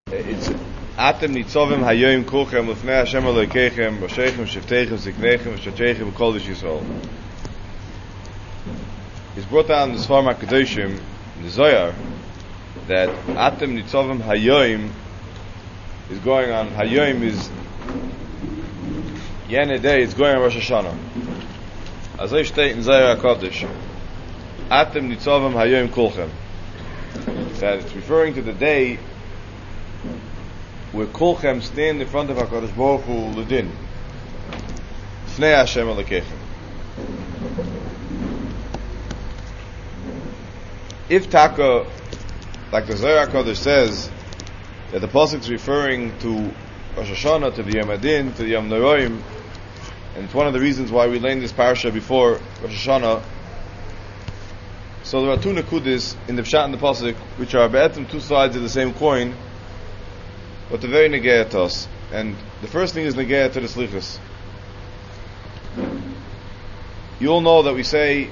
It's Atem nitzovim hayoim kulchem lefnei Hashem Elokeichem b'sheichem shiftechem ziknechem v'shachechem b'kol Yisrael. He's brought down the Sfarim HaKadoshim, the Zohar, that Atem nitzovim hayoim is going on. Hayoim is Yene Day. It's going on Rosh Hashanah. As I state in Zohar HaKadosh, Atem nitzovim hayoim kulchem. That it's referring to the day where Kolchem stand in front of HaKadosh Baruch Hu L'din Fnei Hashem Elokeichem. If Taka, like the Zohar HaKadosh says, that the pasuk is referring to Rosh Hashanah, to the Yom Adin, to the Yom Noraim, and it's one of the reasons why we learned this parasha before Rosh Hashanah. So there are two nekudis in the Pshat and the pasuk, which are be'etim two sides of the same coin, but they're very negea to us. And the first thing is negea to the slichus. You all know that we say,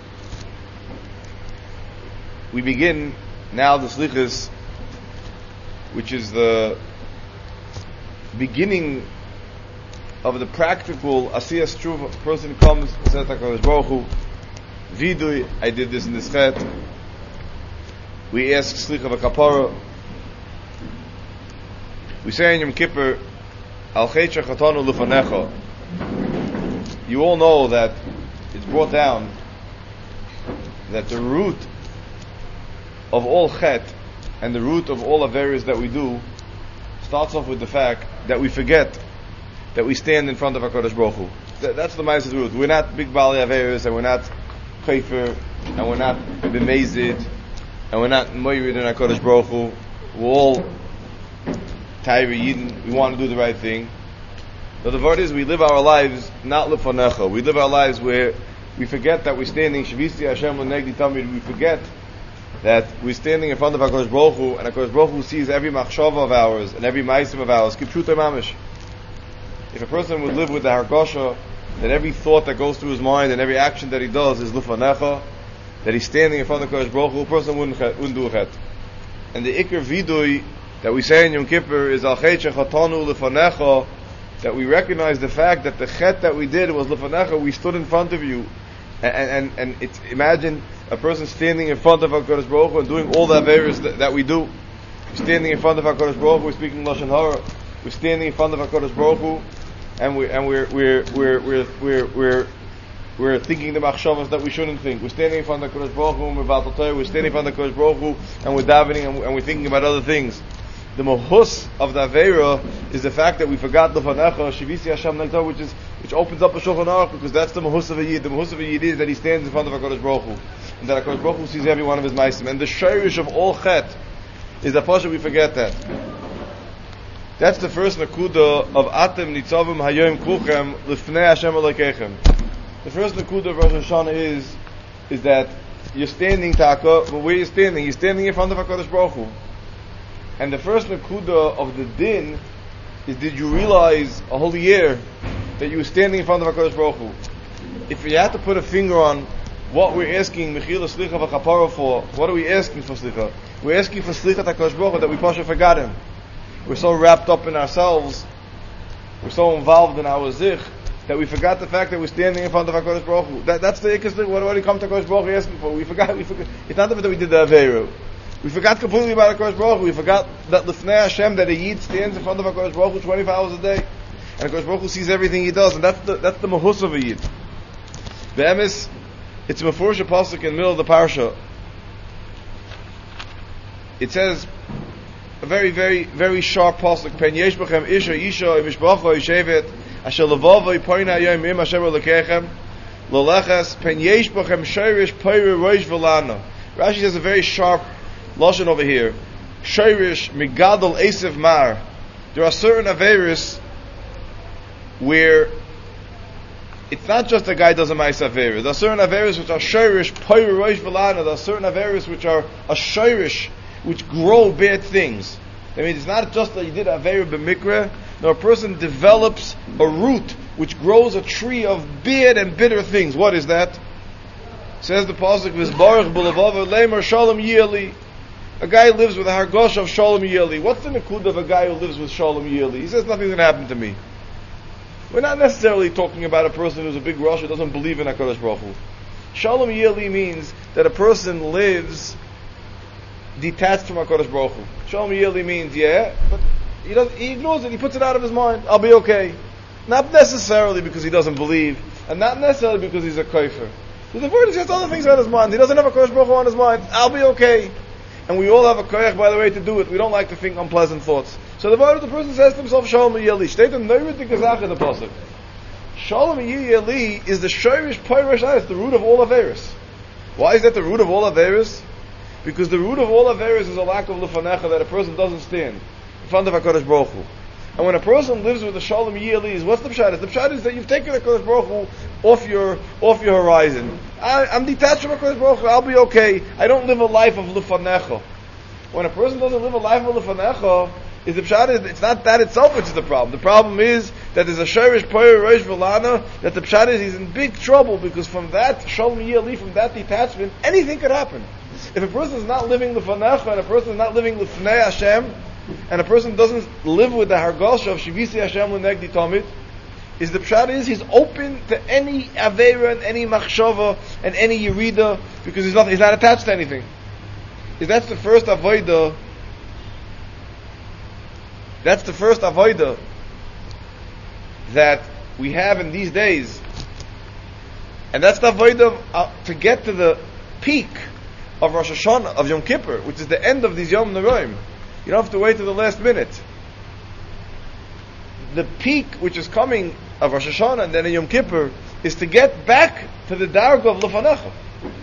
we begin now the slichus, which is the beginning of the practical asiyas tshuva. A person comes, says to HaKadosh Baruch Hu, Vidui, I did this in this chet. We ask slicha v'kapara. We say in Yom Kippur, Al chet shechatanu lufanecha. You all know that it's brought down that the root of all chet and the root of all averis that we do starts off with the fact that we forget that we stand in front of HaKadosh Baruch Hu. That's the Ma'aseh root. We're not big bali averis, and we're not Kaifer, and we're not b'mezid, and we're not moirid in HaKadosh Baruch Hu. We're all Tairi Yidin. We want to do the right thing. But the word is, we live our lives not lefanecha. We live our lives where we forget that we're standing Shavisi Hashem L'negdi Tamid. We forget that we're standing in front of HaKadosh Baruch Hu, and HaKadosh Baruch Hu sees every machshava of ours and every ma'asim of ours. Kipshuta mamish. If a person would live with the hargasha that every thought that goes through his mind and every action that he does is lufanecha, that he's standing in front of HaKadosh Baruch Hu, a person wouldn't do a chet. And the ikar vidui that we say in Yom Kippur is al chet shechatanu lefanecha, that we recognize the fact that the chet that we did was lefanecha. We stood in front of you, and it's, imagine a person standing in front of HaKadosh Baruch Hu and doing all the averis that we do. We're standing in front of HaKadosh Baruch Hu, we're speaking lashon hara. We're standing in front of HaKadosh Baruch Hu, and we're thinking the machshavas that we shouldn't think. We're standing in front of HaKadosh Baruch Hu, and we're standing in front of HaKadosh Baruch Hu, and we're davening, and we're thinking about other things. The mohus of the Aveira is the fact that we forgot the Fanecha, Shivisi Hashem Nagta, which opens up a Shulchan Aruch, because that's the mohus of a Yid. The mohus of a Yid is that he stands in front of HaKadosh Baruch Hu, and that HaKadosh Baruch Hu sees every one of his ma'asim. And the shayrish of all chet is that Pasha we forget that. That's the first nakuda of Atem nitzavim hayoim kulchem lefnei Hashem Elokeichem. The first nakuda of Rosh Hashanah is that you're standing taka, but where you're standing in front of HaKadosh Baruch Hu. And the first nakuda of the din is, did you realize a whole year that you were standing in front of HaKadosh Baruch Hu? If we had to put a finger on what we're asking Mechila Slicha v'Kapara for, what are we asking for Slicha? We're asking for Slicha HaKadosh Baruch Hu that we pasha forgot him. We're so wrapped up in ourselves, we're so involved in our zich, that we forgot the fact that we're standing in front of HaKadosh Baruch Hu. That's the ikkas. What do we come to HaKadosh Baruch Hu asking for? We forgot. It's not that we did the Averu. We forgot completely about HaKadosh Baruch Hu. We forgot that L'fnei Hashem, that a Yid stands in front of HaKadosh Baruch Hu 24 hours a day, and HaKadosh Baruch Hu sees everything he does, and that's the mahus of a Yid. The emes, it's a mefurish pasuk in the middle of the parsha. It says a very, very, very sharp pasuk. Pen yesh b'chem isha imishbacha yishevet asher levava yipoina yom im Hashem Elokeichem lolechas pen yesh b'chem shirish poira roish v'lana. Rashi says a very sharp lashon over here. Shirish migadol esev mar. There are certain averis where it's not just a guy does a ma'is averis. There are certain averis which are shirish poira roish v'lana. There are certain averis which are a shirish, which grow bad things. I mean, it's not just that you did avera b'mikra. No, a person develops a root which grows a tree of bad and bitter things. What is that? Says the pasuk, "V'zbarach b'levav leimar shalom yili." A guy lives with a hargosh of Shalom Yeli. What's the nikud of a guy who lives with Shalom Yeli? He says nothing's going to happen to me. We're not necessarily talking about a person who's a big Rosh who doesn't believe in HaKadosh Baruch Hu. Shalom Yeli means that a person lives detached from HaKadosh Baruch Hu. Shalom Yeli means, but he ignores it, he puts it out of his mind. I'll be okay. Not necessarily because he doesn't believe, and not necessarily because he's a kafir. Because the word has other things on his mind. He doesn't have a HaKadosh Baruch Hu on his mind. I'll be okay. And we all have a koyach, by the way, to do it. We don't like to think unpleasant thoughts. So the word of the person says to himself, Shalom Yeli. Steht in Neurit Gezach in the pasuk. Shalom Yeli is the shirish poirish. It's the root of all Averis. Why is that the root of all Averis? Because the root of all Averis is a lack of lefanecha, that a person doesn't stand in front of HaKadosh Baruch Hu. And when a person lives with the Shalom Yeli, what's the pshat? The pshat is that you've taken HaKadosh Baruch Hu off your horizon. I'm detached from HaKadosh Baruch Hu. I'll be okay. I don't live a life of lefanecha. When a person doesn't live a life of lefanecha, is the pshat is it's not that itself which is the problem. The problem is that there's a shirish poyer reish v'lana, that the pshat is he's in big trouble, because from that Shalom Yeli, from that detachment, anything could happen. If a person is not living lefanecha, and a person is not living lefnei Hashem, and a person doesn't live with the hargosh of Shivisi Hashem L'negdi Tamid, is the pshat is he's open to any aveira and any machshava and any yerida, because he's not attached to anything. That's the first avoida. That's the first avoida that we have in these days, and that's the avoida to get to the peak of Rosh Hashanah, of Yom Kippur, which is the end of these Yom Noraim. You don't have to wait to the last minute. The peak which is coming of Rosh Hashanah and then in Yom Kippur is to get back to the darga of Lefanecha.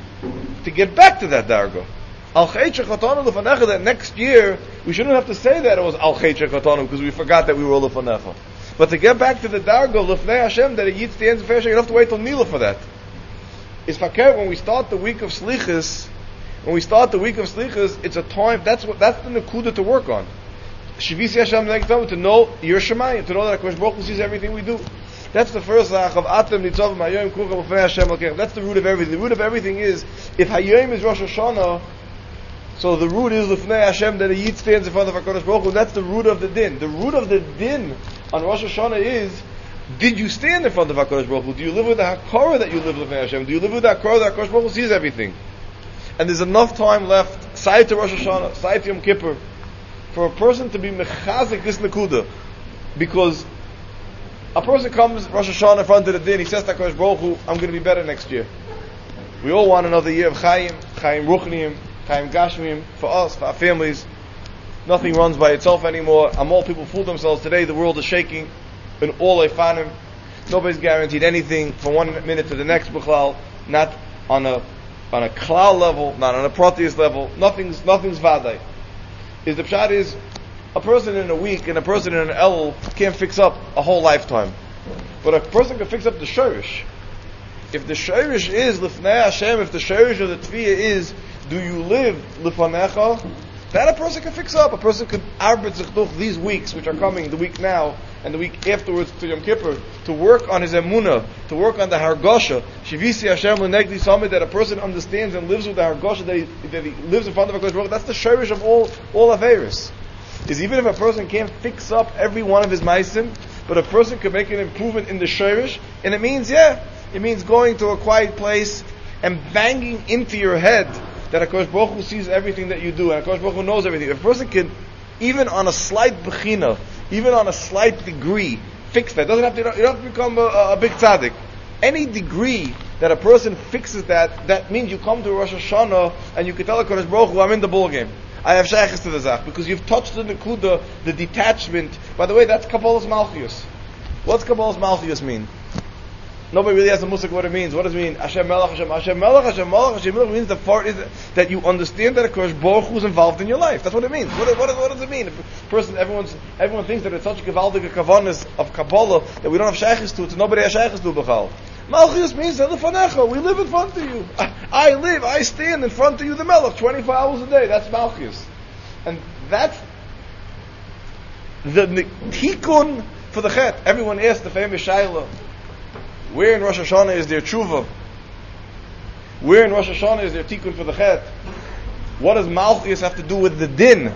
To get back to that darga. Al Chayt Shechatanu Lefanecha, that next year, we shouldn't have to say that it was Al Chayt Shechatanu because we forgot that we were Lefanecha. But to get back to the darga of Lefnei Hashem, that it yitz the ends of Hashem, you don't have to wait till Nila for that. It's fakir when we start the week of Slichus. When we start the week of Slichus, it's a time, that's the nekuda to work on. Shivisi Hashem to know your Shemayim, to know that HaKadosh Baruch Hu sees everything we do. That's the first zach of Atem Nitzavim Hayom Kucha B'Fnei Hashem L'Kech. That's the root of everything. The root of everything is, if Hayom is Rosh Hashanah, so the root is L'Fnei Hashem, that a Yid stands in front of HaKadosh Baruch Hu. That's the root of the din. The root of the din on Rosh Hashanah is, did you stand in front of HaKadosh Baruch Hu? Do you live with the Hakara that you live L'Fnei Hashem? Do you live with the Hakara that HaKadosh Baruch Hu sees everything? And there's enough time left, side to Rosh Hashanah, side to Yom Kippur, for a person to be mechazik this nekuda. Because a person comes Rosh Hashanah in front of the din, he says to HaKadosh Baruch Hu, I'm going to be better next year. We all want another year of Chaim Ruchniim, Chaim Gashmiim, for us, for our families. Nothing runs by itself anymore. All people fool themselves today. The world is shaking in all Eifanim. Nobody's guaranteed anything from one minute to the next, B'chlal, not on a klal level, not on a proteus level. Nothing's vaday. The pshat is, a person in a week and a person in an elul can't fix up a whole lifetime. But a person can fix up the shirish. If the shirish is L'fnei Hashem, if the shirish of the tefillah is, do you live L'fanecha, that a person can fix up. A person could arbet zechduch these weeks, which are coming, the week now, and the week afterwards to Yom Kippur, to work on his emunah, to work on the hargosha, Shivisi Hashem L'negdi Samid, that a person understands and lives with the hargosha, that he lives in front of HaKadosh Baruch Hu. That's the shirish of all Averis. Is even if a person can't fix up every one of his maisim, but a person can make an improvement in the shirish, and it means going to a quiet place and banging into your head that HaKadosh Baruch Hu sees everything that you do, and HaKadosh Baruch Hu knows everything. If a person can, even on a slight bechina, even on a slight degree, fix that. You don't have to become a big tzaddik. Any degree that a person fixes that means you come to Rosh Hashanah and you can tell HaKadosh Baruch Hu, I'm in the ball game. I have shaykhs to the zach, because you've touched the nekuda, the detachment. By the way, that's Kabbalah's Malchus. What's Kabbalah's Malchus mean? Nobody really has a musik what it means. What does it mean? Hashem Melech, Hashem Melech, Hashem Melech, Hashem Melech means the part is that you understand that HaKadosh Baruch Hu is involved in your life. That's what it means. What does it mean? If person, everyone thinks that it's such a gewaldige kavanas of Kabbalah that we don't have shaykhs to, nobody has shaykhs to b'chal. Malchus means that we live in front of you. I stand in front of you, the Melech, 24 hours a day. That's Malchus. And that's the tikkun for the chet. Everyone asks the famous shayla, where in Rosh Hashanah is there tshuva? Where in Rosh Hashanah is there tikkun for the chet? What does Malchus have to do with the din?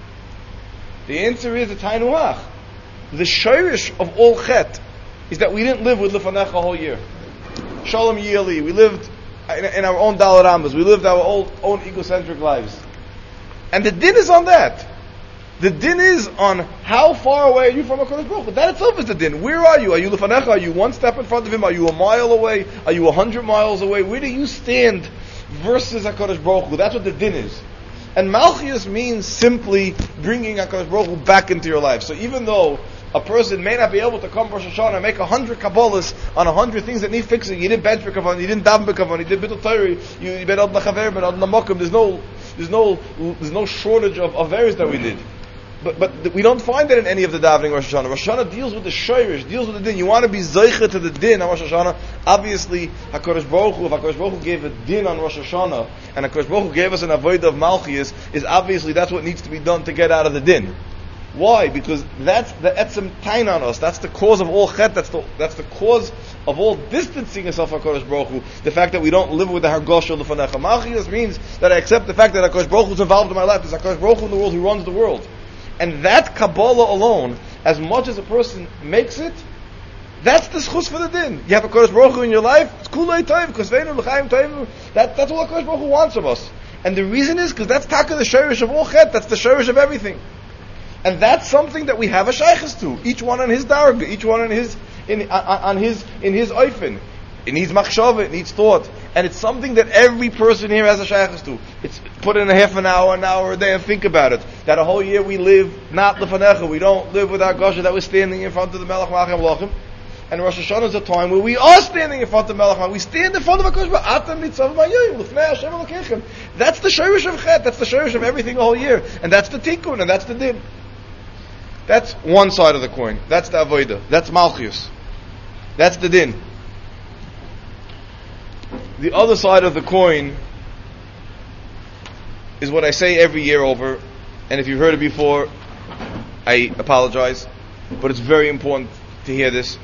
The answer is the Tainuach. The shirish of all chet is that we didn't live with Lefanecha a whole year. Shalom Yili, we lived in our own Dalar Rambas, we lived our own egocentric lives. And the din is on that. The din is on how far away are you from HaKadosh Baruch Hu. That itself is the din. Where are you? Are you Lefanecha? Are you one step in front of Him? Are you a mile away? Are you 100 miles away? Where do you stand versus HaKadosh Baruch Hu? That's what the din is. And Malchus means simply bringing HaKadosh Baruch Hu back into your life. So even though a person may not be able to come Rosh Hashanah and make 100 Kabbalahs on 100 things that need fixing, you didn't bench B'kavan, you didn't daven B'kavan, you did Bittul Torah, you ben Ad Lachaver, ben Ad Lamokim, there's no shortage of areas that we did. But we don't find that in any of the davening Rosh Hashanah. Rosh Hashanah deals with the shayrish, deals with the din. You want to be zeicha to the din on Rosh Hashanah. Obviously, HaKadosh Baruch Hu, if HaKadosh Baruch Hu gave a din on Rosh Hashanah, and HaKadosh Baruch Hu gave us an avodah of Malchus, is obviously that's what needs to be done to get out of the din. Why? Because that's the etzem tain on us. That's the cause of all chet. That's the cause of all distancing yourself from HaKadosh Baruch Hu. The fact that we don't live with the hargosh of the Lefanecha. Malchus means that I accept the fact that HaKadosh Baruch Hu is involved in my life. There's HaKadosh Baruch Hu in the world who runs the world. And that Kabbalah alone, as much as a person makes it, that's the schus for the din. You have a HaKadosh Baruch Hu in your life, it's kulei toiv, kosveinu l'chaim toiv. That's what HaKadosh Baruch Hu wants of us. And the reason is because that's taka the shirish of all chet, that's the shirish of everything. And that's something that we have a shaykhs to. Each one on his darga, each one on his oifen. It needs machshava, it needs thought. And it's something that every person here has a shaykhs to. It's put in a half an hour a day, and think about it. That a whole year we live not lefanecha, we don't live with our gosha, that we're standing in front of the Melech Malachim Lachim. And Rosh Hashanah is a time where we are standing in front of Melech Malachim. We stand in front of HaKadosh Baruch Hu. That's the shirish of chet, that's the shirish of everything the whole year. And that's the tikkun, and that's the din. That's one side of the coin. That's the avodah. That's Malchus. That's the din. The other side of the coin is what I say every year over, and if you've heard it before, I apologize, but it's very important to hear this.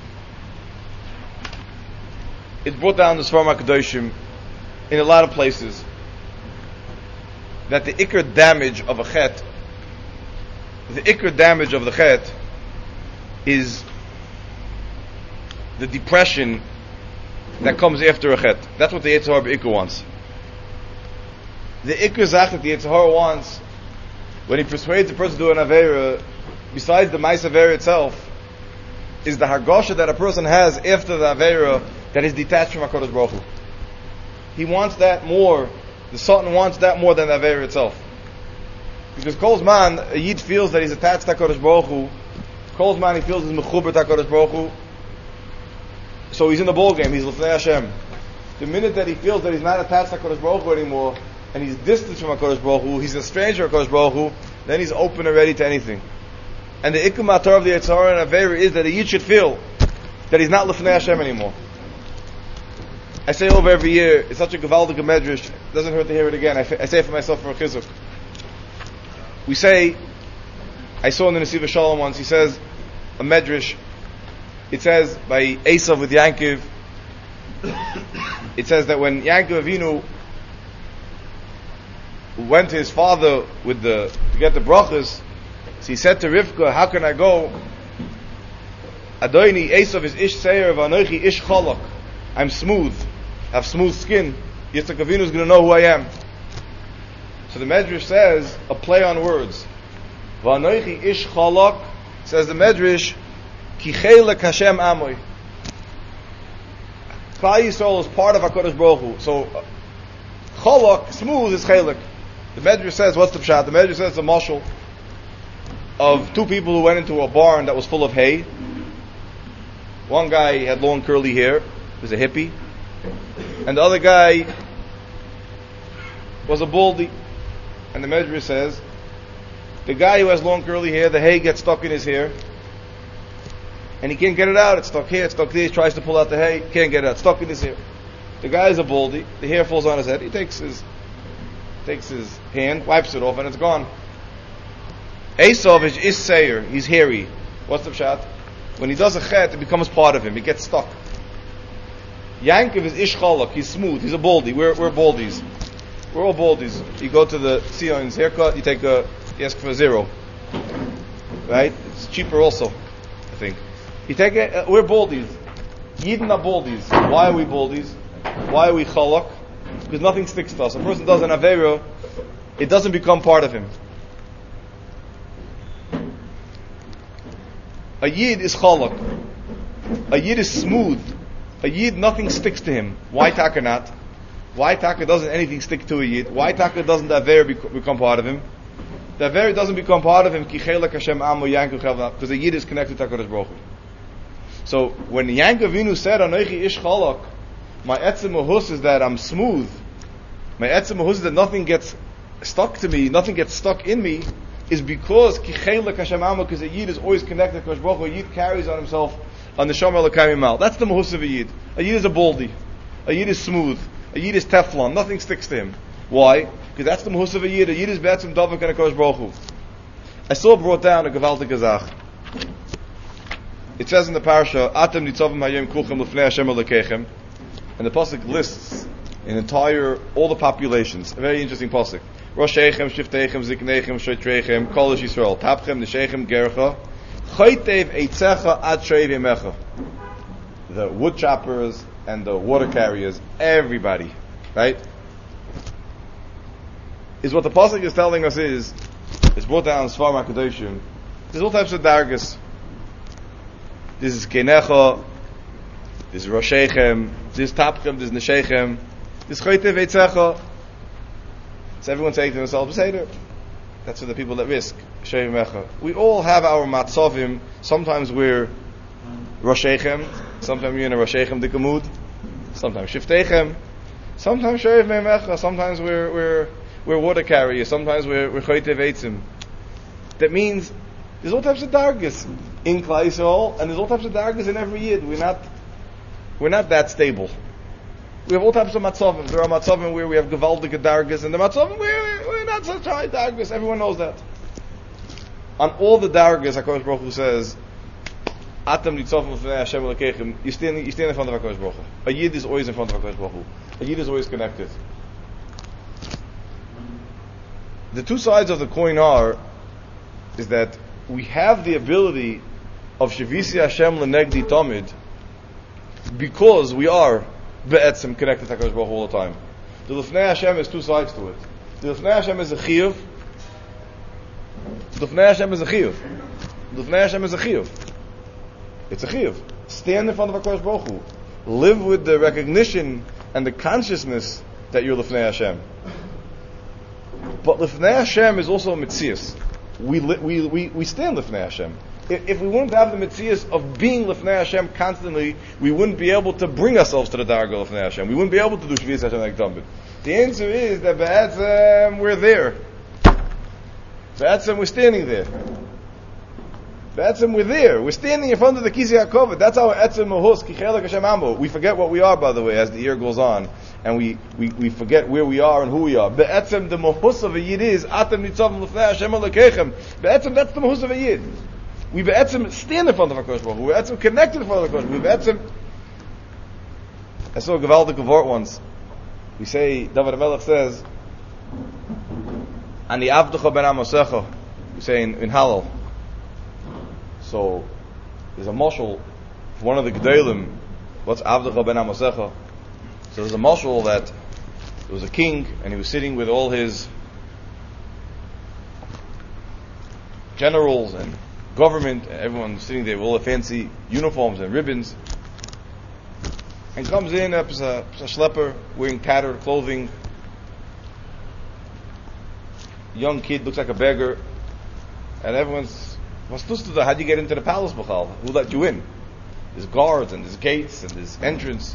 It's brought down the Sfarim HaKadoshim in a lot of places that the ikar damage of a chet, the ikar damage of the chet is the depression that comes after a chet. That's what the Yetzer Hara B'ikar wants. The ikar zach that the Yetzer Hara wants, when he persuades the person to do an avera, besides the ma'is avera itself, is the hargosha that a person has after the avera that is detached from HaKadosh Baruch Hu. He wants that more. The Sultan wants that more than the avera itself. Because Kol Zman, a Yid feels that he's attached to HaKadosh Baruch Hu. Kol Zman, he feels he's mechuber to HaKadosh Baruch Hu. So he's in the ball game. He's L'fnei Hashem. The minute that he feels that he's not attached to HaKadosh Baruch Hu anymore, and he's distant from HaKadosh Baruch Hu, he's a stranger to HaKadosh Baruch Hu, then he's open and ready to anything. And the Ikkum Matar of the Yetzer Hara and Avera is that a Yid should feel that he's not L'fnei Hashem anymore. I say over every year, it's such a Gavaldik Medrash, it doesn't hurt to hear it again. I say it for myself for a chizuk. We say, I saw in the Nesiva Shalom once, he says, a Medrash, it says by Esav with Yankov, it says that when Yankov Avinu went to his father to get the brachas, so he said to Rivka, how can I go? Adoini Esav is ish seir v'anoichi ish cholok. I'm smooth, I have smooth skin. Yitzchak Avinu is going to know who I am. So the Medrash says a play on words. V'anoichi ish cholok, says the Medrash, ki chelek Hashem amoy. Klal Yisrael is part of HaKadosh Baruch Hu. So cholok, smooth, is chelek. The Medrash says, what's the pshat? The Medrash says it's a mashal of two people who went into a barn that was full of hay. One guy had long curly hair, was a hippie, and the other guy was a baldy. And the Medrash says, the guy who has long curly hair, the hay gets stuck in his hair, and he can't get it out. It's stuck here, it's stuck there. He tries to pull out the hay, can't get it out. It's stuck in his hair. The guy is a baldy. The hair falls on his head. He takes his hand, wipes it off, and it's gone. Esav is Issayer. He's hairy. What's the pshat? When he does a chet, it becomes part of him. He gets stuck. Yankov is Ish Cholok. He's smooth. He's a baldy. We're baldies. We're all baldies. You go to the Sion's haircut, you ask for a 0. Right? It's cheaper also, I think. We're baldies. Yidden are baldies. Why are we baldies? Why are we chalak? Because nothing sticks to us. A person does an avera, it doesn't become part of him. A yid is chalak. A yid is smooth. A yid, nothing sticks to him. Why taka not? Why taka doesn't anything stick to a yid? Why taka doesn't the avera become part of him? The avera doesn't become part of him because the yid is connected to HaKadosh Baruch Hu. So when Yankov Avinu said, "Anochi ish chalak," my etzem mahus is that I'm smooth. My etzem mahus is that nothing gets stuck to me, nothing gets stuck in me, is because because a yid is always connected to HaKadosh Baruch Hu. A yid carries on himself on the Shomer L'Kayim Mal. That's the mahus of a yid. A yid is a baldy. A yid is smooth. A yid is Teflon. Nothing sticks to him. Why? Because that's the mahus of a yid. A yid is betzim davak and HaKadosh Baruch Hu. I saw brought down a gewaltige Zach. It says in the parasha, "Atem nitzavim hayom kulchem lefnei Hashem Elokechem," and the pasuk lists all the populations. A very interesting pasuk. Roshechem, Shiftechem, Ziknechem, Shoitrechem, Kol Yisrael, Tapchem, Neshechem, Gercha, Choitev Eitzecha Ad Shrei V'Mecha. The wood choppers and the water carriers, everybody, right? Is what the pasuk is telling us is brought down in Sfarim HaKadoshim. There's all types of dargas. This is Kenecha, this is Roshechem, this is Tapchem, this is Neshechem, this is Choitev Eitzecha. So everyone saying to themselves, that's for the people that risk. We all have our matzavim. Sometimes we're Roshechem, sometimes we're in a Roshechem dikamud, sometimes Shiftechem, sometimes Sherev Me'emecha, sometimes we're water carriers, sometimes we're Choitev Eitzim. That means there's all types of dargas in Klal Yisrael, and there's all types of dargas in every yid. We're not that stable. We have all types of matzavim. There are matzavim where we have gewaldige dargas, and the matzavim where we're not such high dargas. Everyone knows that. On all the dargas, HaKadosh Baruch Hu says, "Atem nitzavim l'fnei Hashem Elokechem." You stand in front of HaKadosh Baruch Hu. A yid is always in front of HaKadosh Baruch Hu. A yid is always connected. The two sides of the coin is that we have the ability of Shavisi Hashem L'Negdi Tamid because we are be'etzim connected to HaKadosh Baruch Hu all the time. The L'fnei Hashem has two sides to it. The L'fnei Hashem is a chiyuv. The L'fnei Hashem is a chiyuv. The L'fnei Hashem is a chiyuv. It's a chiyuv. Stand in front of HaKadosh Baruch Hu. Live with the recognition and the consciousness that you're L'fnei Hashem. But L'fnei Hashem is also a mitzias. We stand L'fnei Hashem. If we wouldn't have the mitzias of being L'fnei Hashem constantly, we wouldn't be able to bring ourselves to the darga L'fnei Hashem. We wouldn't be able to do Shvi'is Hashem like Dambit. The answer is that Ba'atzim, we're there. Ba'atzim, we're standing there. Ba'atzim, we're there. We're standing in front of the Kisi HaKovod. That's our Etzim Mahus, Kichelek Hashem Ambo. We forget what we are, by the way, as the year goes on. And we forget where we are and who we are. Ba'atzim, the Mahus of a Yid is, Atem Nitzavim L'fnei Hashem Elokechem. Ba'atzim, that's the Mahus of a Yid. We be'etzim stand in front of HaKadosh Baruch Hu. We be'etzim connected in front of HaKadosh Baruch Hu. We be'etzim... I saw a gewaldige vort once. We say, David HaMelech says, Ani avdecha ben amosecha. We say in Hallel. So, there's a mashal for one of the Gedolim. What's avdecha ben amosecha? So there's a mashal that there was a king, and he was sitting with all his generals and government, everyone sitting there with all the fancy uniforms and ribbons, and comes in a schlepper wearing tattered clothing, young kid, looks like a beggar, and everyone's how do you get into the palace, B'chal? Who let you in? There's guards and there's gates and there's entrance.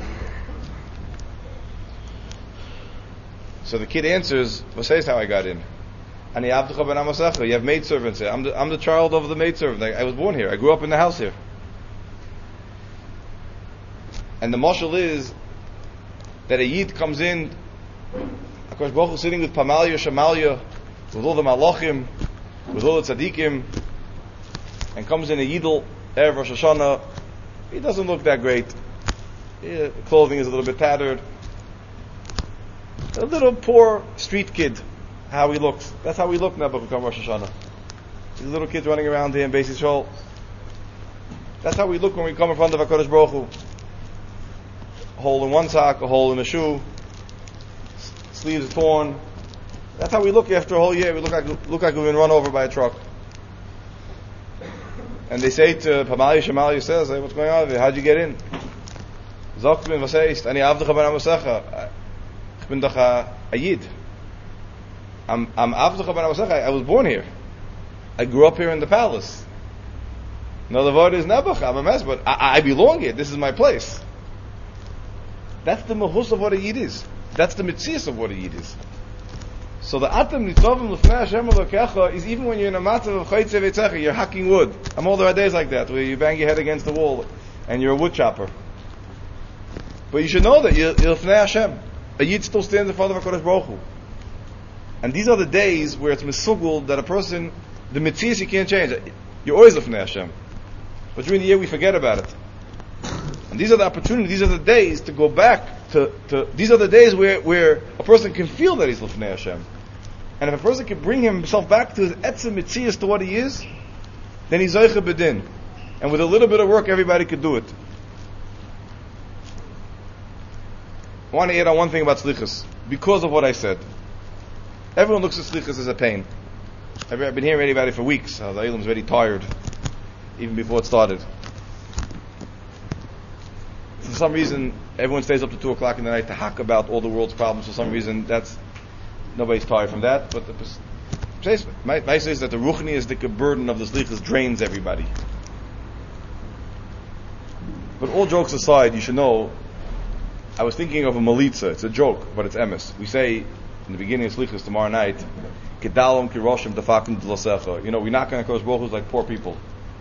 So the kid answers, "What says how I got in?" And you have maidservants here. I'm the child of the maidservant. I was born here. I grew up in the house here. And the mashal is that a yid comes in, HaKadosh Baruch Hu sitting with Pamalia, Shamalia, with all the malachim, with all the tzaddikim, and comes in a yidel, Erev Rosh Hashanah. He doesn't look that great. Clothing is a little bit tattered. A little poor street kid, how he looks. That's how we look now, but we come Rosh Hashanah. These little kids running around here in Beis Yisrael. That's how we look when we come in front of HaKadosh Baruch Hu. A hole in one sock, a hole in a shoe, sleeves torn. That's how we look after a whole year. We look like we've been run over by a truck. And they say to Shemalia says, hey, what's going on there? How'd you get in? Sagt mir, was heißt? Ani avdecha ben amasecha. Ich bin doch a Yid. I'm avdecha ben amasecha. I was born here. I grew up here in the palace. No, the word is nebuch. I'm a mess, but I belong here. This is my place. That's the mahus of what a Yid is. That's the mitzias of what a Yid is. So the atam nitzavim l'fnei Hashem elokecha is even when you're in a matzav of chaytze v'etzecha, you're hacking wood. I'm all there are days like that where you bang your head against the wall and you're a wood chopper. But you should know that you're l'fnei Hashem. A Yid still stands in front of HaKadosh Baruch Hu. And these are the days where it's misugul that a person, the mitzias you can't change. You're always l'fnei Hashem. But during the year we forget about it. And these are the opportunities, these are the days to go back to these are the days where a person can feel that he's l'fnei Hashem. And if a person can bring himself back to his etzem mitzias to what he is, then he's zoicha b'din. And with a little bit of work, everybody could do it. I want to add on one thing about slichus, because of what I said. Everyone looks at slichus as a pain. I've been hearing about it for weeks. The Eilim's very tired, even before it started. For some reason, everyone stays up to 2 o'clock in the night to hack about all the world's problems. For some reason, nobody's tired from that. But my say is that the ruchniistic burden of the slichus drains everybody. But all jokes aside, you should know, I was thinking of a malitza. It's a joke, but it's emes. We say in the beginning of slichus tomorrow night, Kedalom kiroshim tafakim d'lasecha. We knock on HaKadosh Baruch Hu like poor people.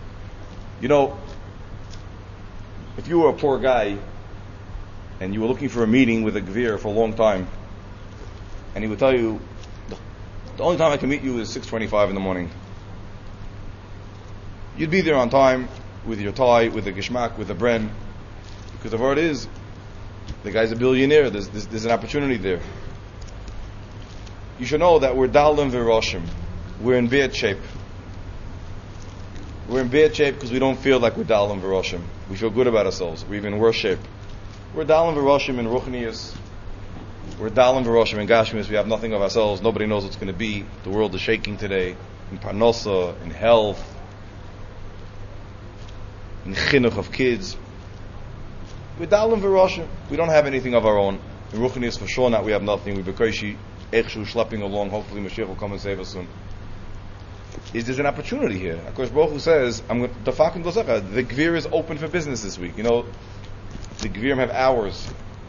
If you were a poor guy and you were looking for a meeting with a gvir for a long time, and he would tell you, the only time I can meet you is 6:25 in the morning. You'd be there on time with your tie, with the gishmak, with the bren, because the word is, the guy's a billionaire. There's an opportunity there. You should know that we're dalim v'roshim. We're in bad shape. We're in bad shape because we don't feel like we're dalim v'roshim. We feel good about ourselves. We're even in worse shape. We're dalim v'roshim in ruchnius. We're dalim v'roshim in gashmius. We have nothing of ourselves. Nobody knows what's going to be. The world is shaking today. In parnosa, in health, in chinuch of kids. We're dalim v'roshim. We don't have anything of our own. In ruchnius, for sure not. We have nothing. We're bekoshi echshu schlepping along. Hopefully Mashiach will come and save us soon. There's an opportunity here. HaKadosh Baruch Hu says, "I'm going to the gvir is open for business this week." The gvirim have hours.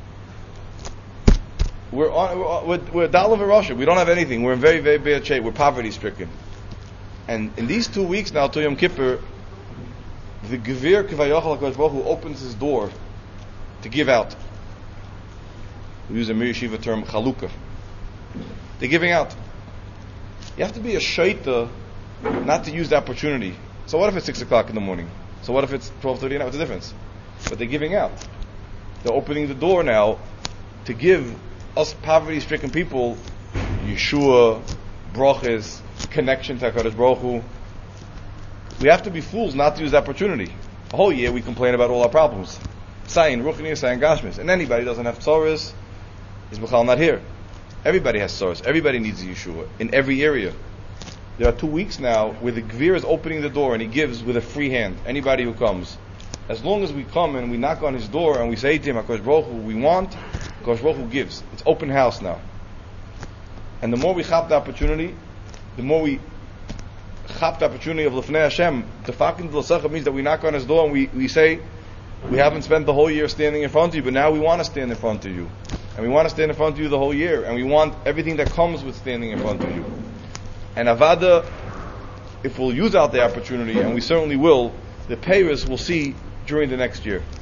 We're dalim v'roshim. We don't have anything. We're in very, very bad shape. We're poverty stricken. And in these 2 weeks now to Yom Kippur, the gvir kivayachal HaKadosh Baruch Hu opens his door to give out. We use a Mir Yeshiva term chalukah. They're giving out. You have to be a shaita not to use the opportunity. So what if it's 6 o'clock in the morning? So what if it's 12:30 now? What's the difference? But they're giving out. They're opening the door now to give us poverty-stricken people Yeshua, brachas, connection to HaKadosh Baruch Hu. We have to be fools not to use the opportunity. A whole year we complain about all our problems. Sayin ruchni, sayin gashmis. And anybody doesn't have tzoros is b'chal not here. Everybody has tzoros. Everybody needs a Yeshua in every area. There are 2 weeks now where the gvir is opening the door and he gives with a free hand. Anybody who comes. As long as we come and we knock on his door and we say to him, HaKadosh Baruch Hu, we want, HaKadosh Baruch Hu gives. It's open house now. And the more we chap the opportunity, the more we chap the opportunity of L'fnei Hashem. The fakin d'lasecha means that we knock on his door and we say, we haven't spent the whole year standing in front of you, but now we want to stand in front of you. And we want to stand in front of you the whole year. And we want everything that comes with standing in front of you. And Avada, if we'll use out the opportunity, and we certainly will, the payers we'll see during the next year.